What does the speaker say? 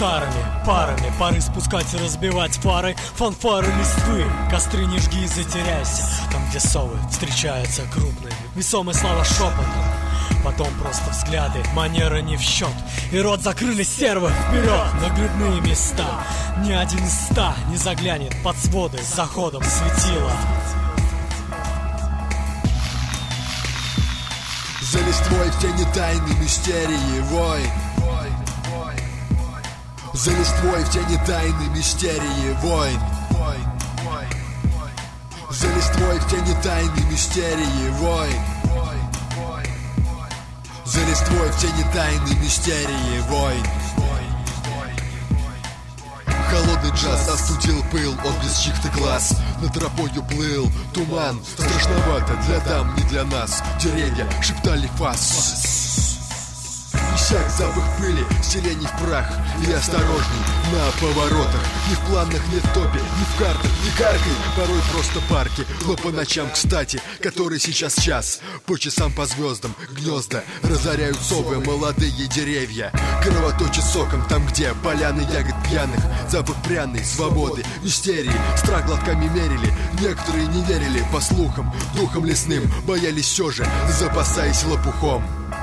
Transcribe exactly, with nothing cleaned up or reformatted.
парами, парами, пары спускать и разбивать фары, фанфары листвы, костры не жги и затеряйся. Там, где совы встречаются крупные, весомая слава шепотом. Потом просто взгляды, манера не в счет. И рот закрыли стервы, вперед на грибные места. Ни один из ста не заглянет под своды с заходом светила. За листвой в тени тайны мистерии вой. За листвой в тени тайны мистерии войн. За листвой в тени тайны мистерии войн. За листвой в тени тайны мистерии войн. Холодный джаз остудил пыл от без чьих-то глаз. Над тропою плыл туман. Страшновато для дам, не для нас. Деревья шептали фас. Иссяк запах пыли, селений в прах. И осторожней на поворотах. Ни в планах, ни в топе, ни в картах, ни каркой. Порой просто парки, но по ночам, кстати, который сейчас час. По часам, по звездам, гнезда разоряют совы, молодые деревья. Кровоточит соком там, где поляны ягод пьяных. Запах пряной свободы, мистерии. Страх глотками мерили, некоторые не верили. По слухам, духом лесным боялись все же, запасаясь лопухом.